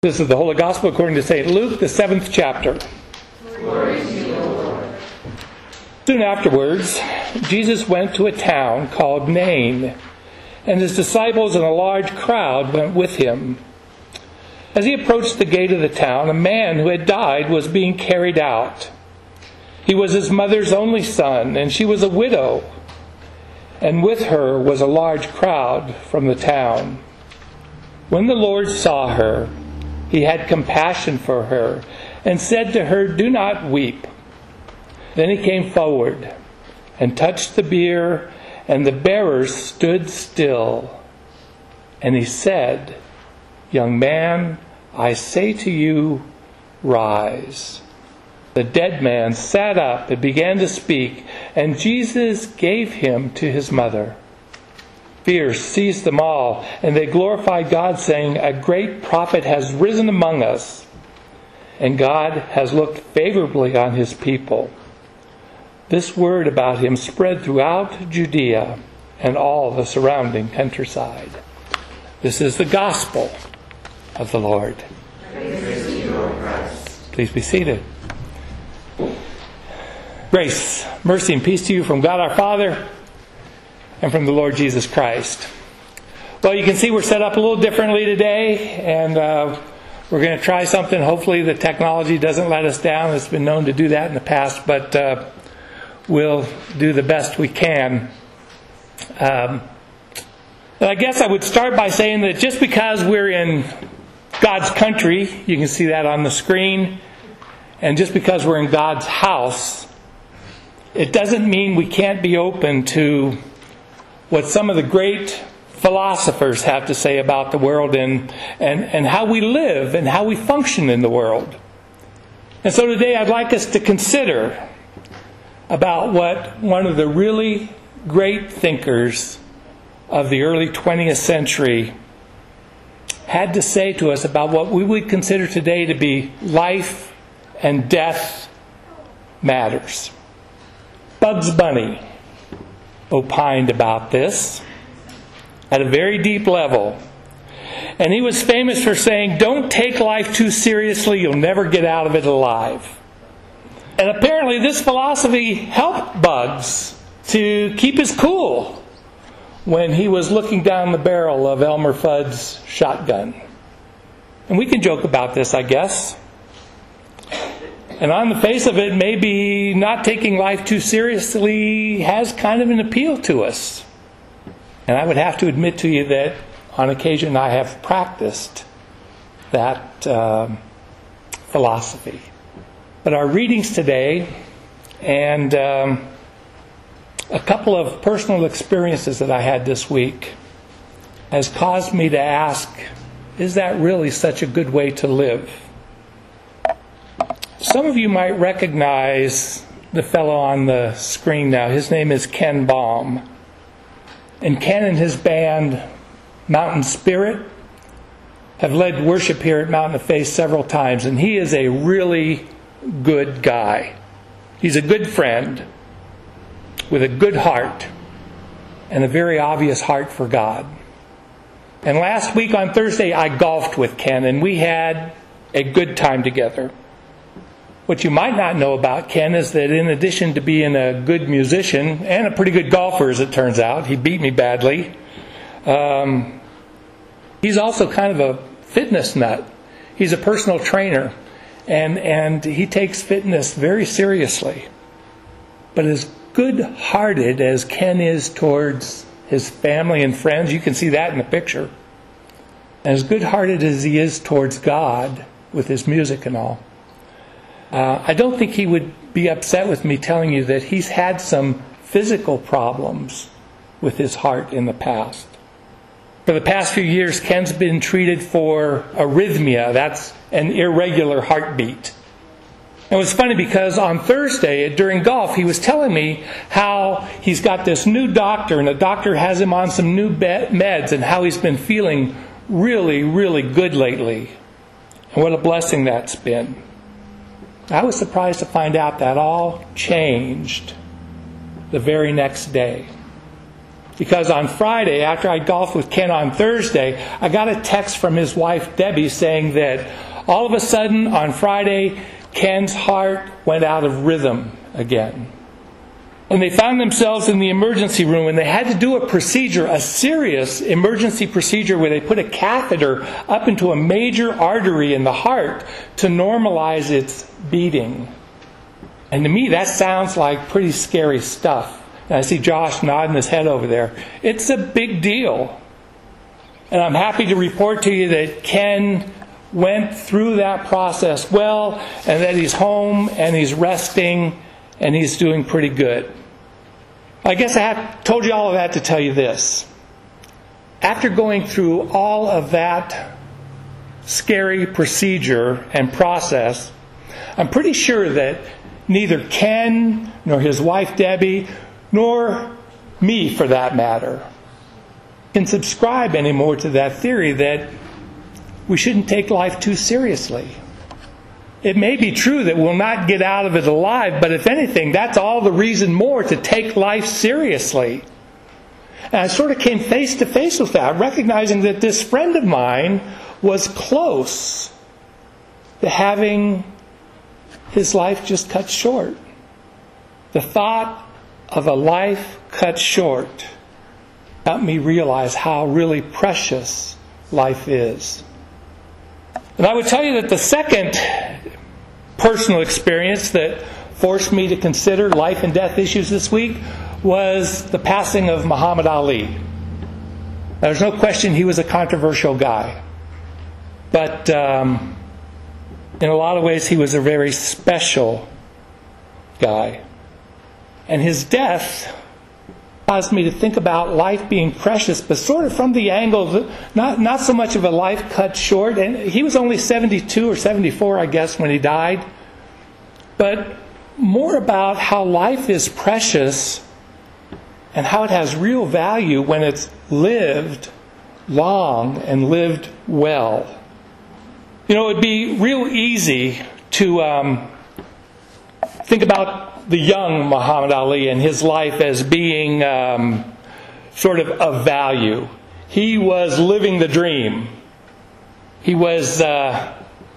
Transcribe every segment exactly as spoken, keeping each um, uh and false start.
This is the Holy Gospel according to Saint Luke, the seventh chapter. Glory to you, Lord. Soon afterwards, Jesus went to a town called Nain, and his disciples and a large crowd went with him. As he approached the gate of the town, a man who had died was being carried out. He was his mother's only son, and she was a widow, and with her was a large crowd from the town. When the Lord saw her, he had compassion for her, and said to her, "Do not weep." Then he came forward and touched the bier, and the bearers stood still. And he said, "Young man, I say to you, rise." The dead man sat up and began to speak, and Jesus gave him to his mother. Fear seized them all, and they glorified God, saying, "A great prophet has risen among us, and God has looked favorably on his people." This word about him spread throughout Judea and all the surrounding countryside. This is the gospel of the Lord. Praise to you, Lord Christ. Please be seated. Grace, mercy, and peace to you from God our Father and from the Lord Jesus Christ. Well, you can see we're set up a little differently today, and uh, we're going to try something. Hopefully the technology doesn't let us down. It's been known to do that in the past, but uh, we'll do the best we can. Um, and I guess I would start by saying that just because we're in God's country, you can see that on the screen, and just because we're in God's house, it doesn't mean we can't be open to what some of the great philosophers have to say about the world and, and, and how we live and how we function in the world. And so today I'd like us to consider about what one of the really great thinkers of the early twentieth century had to say to us about what we would consider today to be life and death matters. Bugs Bunny opined about this at a very deep level. And he was famous for saying, "Don't take life too seriously, you'll never get out of it alive." And apparently this philosophy helped Bugs to keep his cool when he was looking down the barrel of Elmer Fudd's shotgun. And we can joke about this, I guess. And on the face of it, maybe not taking life too seriously has kind of an appeal to us. And I would have to admit to you that on occasion I have practiced that uh, philosophy. But our readings today and um, a couple of personal experiences that I had this week has caused me to ask, is that really such a good way to live? Some of you might recognize the fellow on the screen now. His name is Ken Baum. And Ken and his band, Mountain Spirit, have led worship here at Mountain of Faith several times. And he is a really good guy. He's a good friend with a good heart and a very obvious heart for God. And last week on Thursday, I golfed with Ken, and we had a good time together. What you might not know about Ken is that in addition to being a good musician and a pretty good golfer, as it turns out, he beat me badly, um, he's also kind of a fitness nut. He's a personal trainer, and, and he takes fitness very seriously. But as good-hearted as Ken is towards his family and friends, you can see that in the picture, and as good-hearted as he is towards God with his music and all, Uh, I don't think he would be upset with me telling you that he's had some physical problems with his heart in the past. For the past few years, Ken's been treated for arrhythmia. That's an irregular heartbeat. It was funny because on Thursday during golf, he was telling me how he's got this new doctor, and the doctor has him on some new meds, and how he's been feeling really, really good lately. And what a blessing that's been. I was surprised to find out that all changed the very next day. Because on Friday, after I golfed with Ken on Thursday, I got a text from his wife, Debbie, saying that all of a sudden on Friday, Ken's heart went out of rhythm again. And they found themselves in the emergency room, and they had to do a procedure, a serious emergency procedure where they put a catheter up into a major artery in the heart to normalize its beating. And to me, that sounds like pretty scary stuff. And I see Josh nodding his head over there. It's a big deal. And I'm happy to report to you that Ken went through that process well, and that he's home, and he's resting, and he's doing pretty good. I guess I have told you all of that to tell you this. After going through all of that scary procedure and process, I'm pretty sure that neither Ken, nor his wife Debbie, nor me for that matter, can subscribe anymore to that theory that we shouldn't take life too seriously. It may be true that we'll not get out of it alive, but if anything, that's all the reason more to take life seriously. And I sort of came face to face with that, recognizing that this friend of mine was close to having his life just cut short. The thought of a life cut short helped me realize how really precious life is. And I would tell you that the second personal experience that forced me to consider life and death issues this week was the passing of Muhammad Ali. There's no question he was a controversial guy. But um, in a lot of ways he was a very special guy. And his death caused me to think about life being precious, but sort of from the angle, that not, not so much of a life cut short. And he was only seventy-two or seventy-four, I guess, when he died. But more about how life is precious and how it has real value when it's lived long and lived well. You know, it'd be real easy to um, think about the young Muhammad Ali and his life as being um, sort of of value. He was living the dream. He was uh,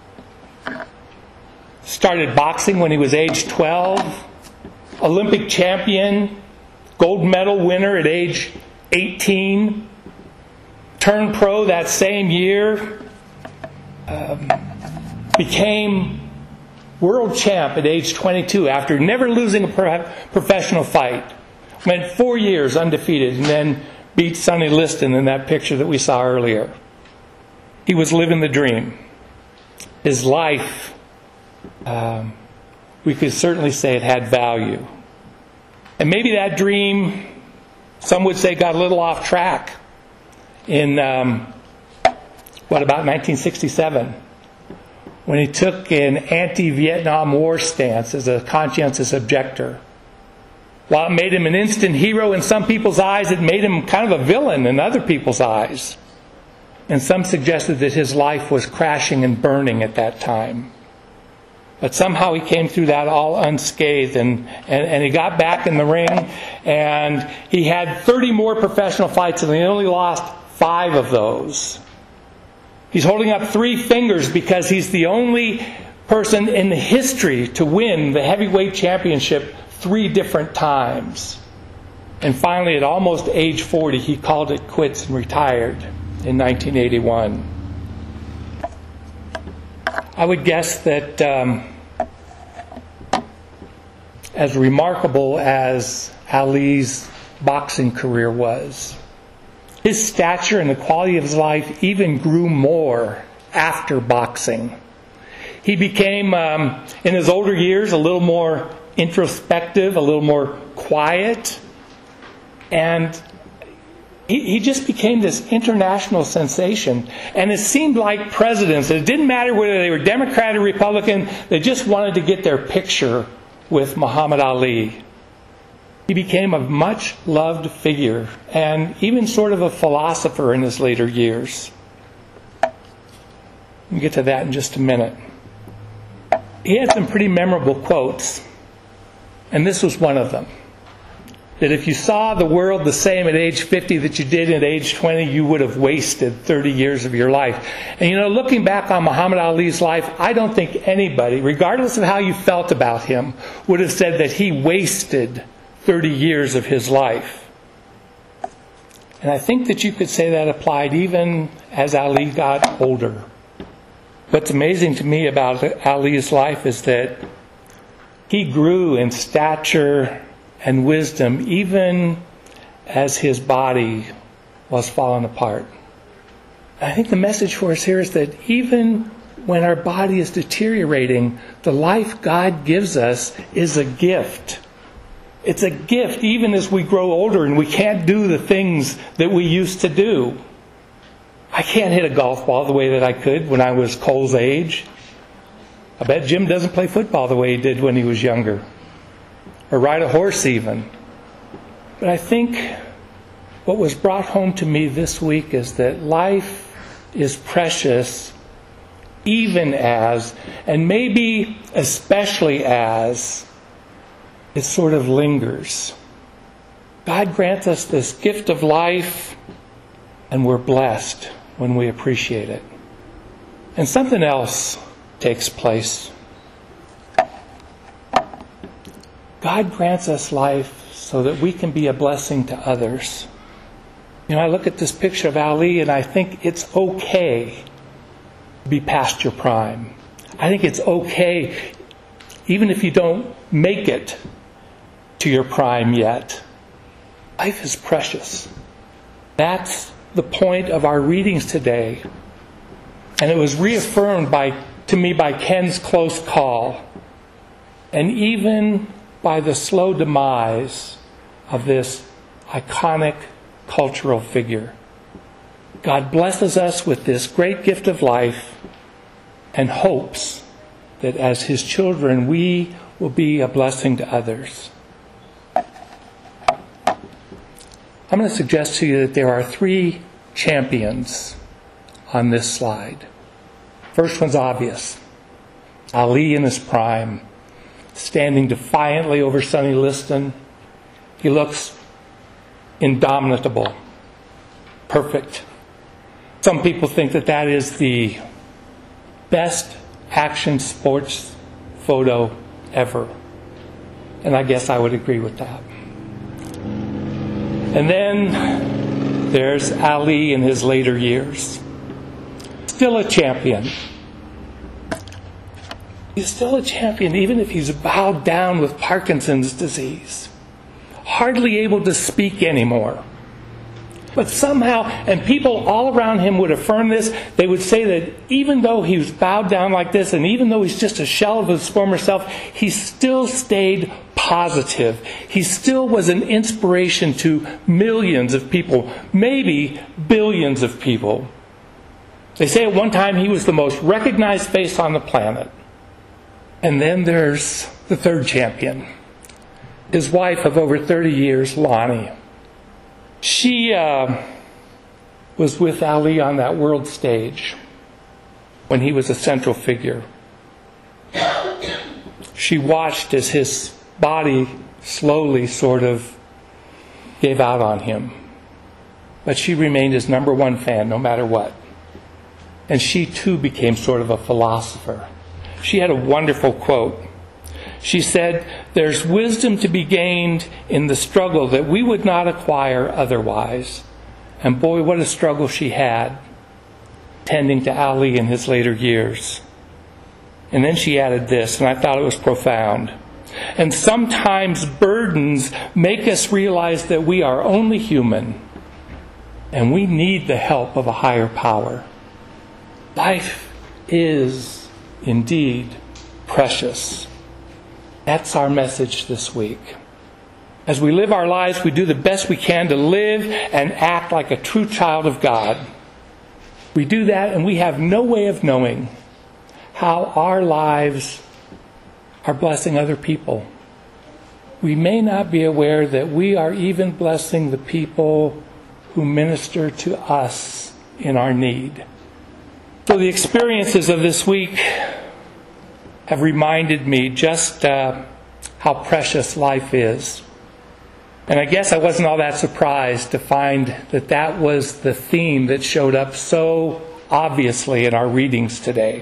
started boxing when he was age twelve, Olympic champion, gold medal winner at age eighteen, turned pro that same year, um, became world champ at age twenty-two after never losing a pro- professional fight. Went four years undefeated and then beat Sonny Liston in that picture that we saw earlier. He was living the dream. His life, um, we could certainly say it had value. And maybe that dream, some would say, got a little off track in, um, what, about nineteen sixty-seven. When he took an anti-Vietnam War stance as a conscientious objector. While it made him an instant hero in some people's eyes, it made him kind of a villain in other people's eyes. And some suggested that his life was crashing and burning at that time. But somehow he came through that all unscathed, and, and, and he got back in the ring, and he had thirty more professional fights, and he only lost five of those. He's holding up three fingers because he's the only person in the history to win the heavyweight championship three different times. And finally, at almost age forty, he called it quits and retired in nineteen eighty-one. I would guess that um, as remarkable as Ali's boxing career was, his stature and the quality of his life even grew more after boxing. He became, um, in his older years, a little more introspective, a little more quiet, and he, he just became this international sensation. And it seemed like presidents, it didn't matter whether they were Democrat or Republican, they just wanted to get their picture with Muhammad Ali. He became a much-loved figure and even sort of a philosopher in his later years. We'll get to that in just a minute. He had some pretty memorable quotes, and this was one of them. that if you saw the world the same at age fifty that you did at age twenty, you would have wasted thirty years of your life. And you know, looking back on Muhammad Ali's life, I don't think anybody, regardless of how you felt about him, would have said that he wasted thirty years of his life. And I think that you could say that applied even as Ali got older. What's amazing to me about Ali's life is that he grew in stature and wisdom even as his body was falling apart. I think the message for us here is that even when our body is deteriorating, the life God gives us is a gift. It's a gift even as we grow older and we can't do the things that we used to do. I can't hit a golf ball the way that I could when I was Cole's age. I bet Jim doesn't play football the way he did when he was younger. Or ride a horse even. But I think what was brought home to me this week is that life is precious even as, and maybe especially as, it sort of lingers. God grants us this gift of life, and we're blessed when we appreciate it. And something else takes place. God grants us life so that we can be a blessing to others. You know, I look at this picture of Ali and I think it's okay to be past your prime. I think it's okay, even if you don't make it to your prime yet. Life is precious. That's the point of our readings today. And it was reaffirmed by to me by Ken's close call. And even by the slow demise of this iconic cultural figure. God blesses us with this great gift of life and hopes that as His children we will be a blessing to others. I'm going to suggest to you that there are three champions on this slide. First one's obvious. Ali in his prime, standing defiantly over Sonny Liston. He looks indomitable, perfect. Some people think that that is the best action sports photo ever. And I guess I would agree with that. And then there's Ali in his later years. Still a champion. He's still a champion even if he's bowed down with Parkinson's disease. Hardly able to speak anymore. But somehow, and people all around him would affirm this, they would say that even though he was bowed down like this, and even though he's just a shell of his former self, he still stayed positive. He still was an inspiration to millions of people, maybe billions of people. They say at one time he was the most recognized face on the planet. And then there's the third champion, his wife of over thirty years, Lonnie. She uh, was with Ali on that world stage when he was a central figure. She watched as his body slowly sort of gave out on him. But she remained his number one fan no matter what. And she too became sort of a philosopher. She had a wonderful quote. She said, "There's wisdom to be gained in the struggle that we would not acquire otherwise." And boy, what a struggle she had, tending to Ali in his later years. And then she added this, and I thought it was profound. "And sometimes burdens make us realize that we are only human, and we need the help of a higher power." Life is indeed precious. That's our message this week. As we live our lives, we do the best we can to live and act like a true child of God. We do that and we have no way of knowing how our lives are blessing other people. We may not be aware that we are even blessing the people who minister to us in our need. So the experiences of this week have reminded me just uh, how precious life is. And I guess I wasn't all that surprised to find that that was the theme that showed up so obviously in our readings today.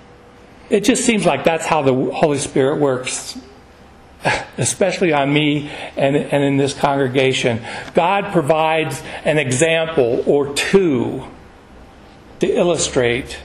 It just seems like that's how the Holy Spirit works, especially on me and, and in this congregation. God provides an example or two to illustrate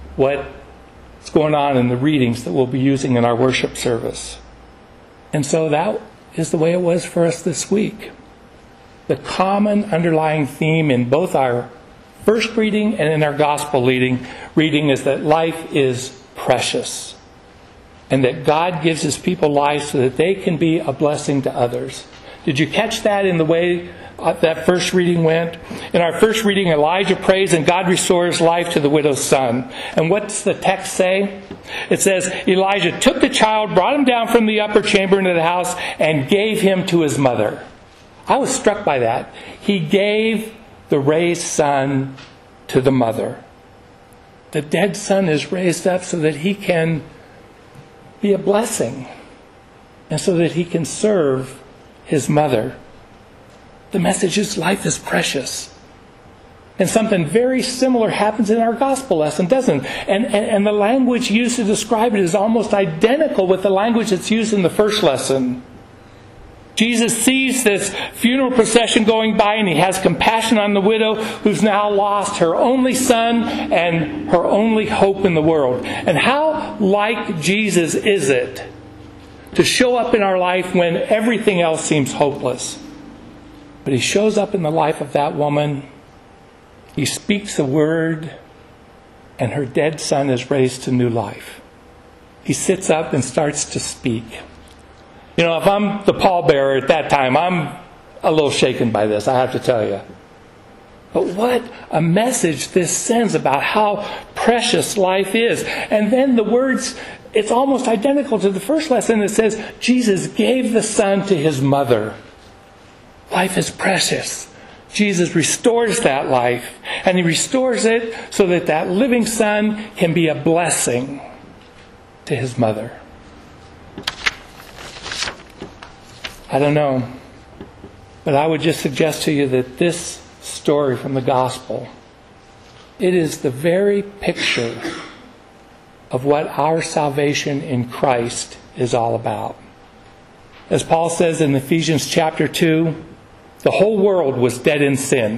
what's going on in the readings that we'll be using in our worship service. And so that is the way it was for us this week. The common underlying theme in both our first reading and in our gospel reading, reading is that life is precious. And that God gives His people life so that they can be a blessing to others. Did you catch that in the way that first reading went? In our first reading, Elijah prays and God restores life to the widow's son. And what's the text say? It says, Elijah took the child, brought him down from the upper chamber into the house, and gave him to his mother. I was struck by that. He gave the raised son to the mother. The dead son is raised up so that he can be a blessing and so that he can serve his mother. The message is life is precious. And something very similar happens in our gospel lesson, doesn't it? And, and, and the language used to describe it is almost identical with the language that's used in the first lesson. Jesus sees this funeral procession going by and He has compassion on the widow who's now lost her only son and her only hope in the world. And how like Jesus is it to show up in our life when everything else seems hopeless? But He shows up in the life of that woman. He speaks a word and her dead son is raised to new life. He sits up and starts to speak. You know, if I'm the pallbearer at that time, I'm a little shaken by this, I have to tell you. But what a message this sends about how precious life is. And then the words, it's almost identical to the first lesson that says, Jesus gave the son to his mother. Life is precious. Jesus restores that life. And He restores it so that that living son can be a blessing to his mother. I don't know, but I would just suggest to you that this story from the gospel, it is the very picture of what our salvation in Christ is all about. As Paul says in Ephesians chapter two, the whole world was dead in sin,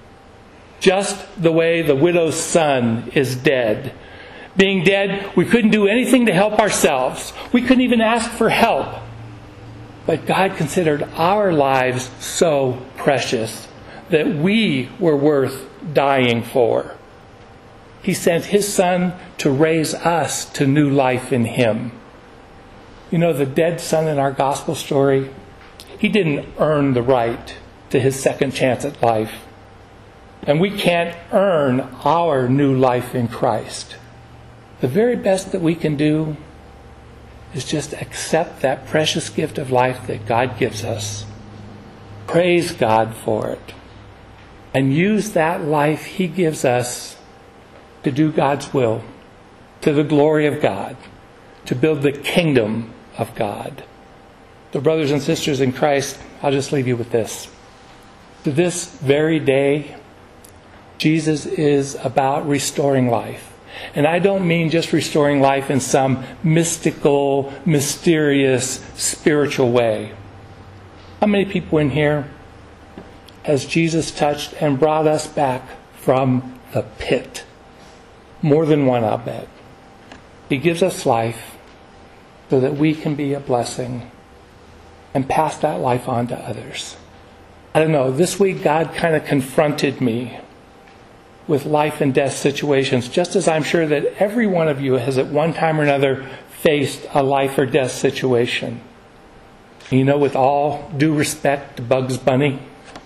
just the way the widow's son is dead. Being dead, we couldn't do anything to help ourselves. We couldn't even ask for help. But God considered our lives so precious that we were worth dying for. He sent His Son to raise us to new life in Him. You know, the dead son in our gospel story, he didn't earn the right to his second chance at life. And we can't earn our new life in Christ. The very best that we can do is just accept that precious gift of life that God gives us. Praise God for it. And use that life He gives us to do God's will, to the glory of God, to build the kingdom of God. So brothers and sisters in Christ, I'll just leave you with this. To this very day, Jesus is about restoring life. And I don't mean just restoring life in some mystical, mysterious, spiritual way. How many people in here has Jesus touched and brought us back from the pit? More than one, I'll bet. He gives us life so that we can be a blessing and pass that life on to others. I don't know, this week God kind of confronted me with life and death situations, just as I'm sure that every one of you has at one time or another faced a life or death situation. You know, with all due respect to Bugs Bunny,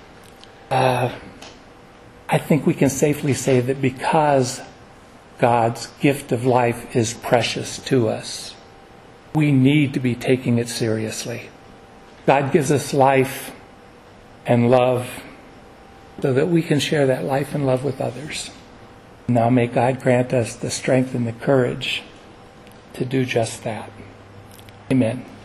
uh, I think we can safely say that because God's gift of life is precious to us, we need to be taking it seriously. God gives us life and love so that we can share that life and love with others. Now may God grant us the strength and the courage to do just that. Amen.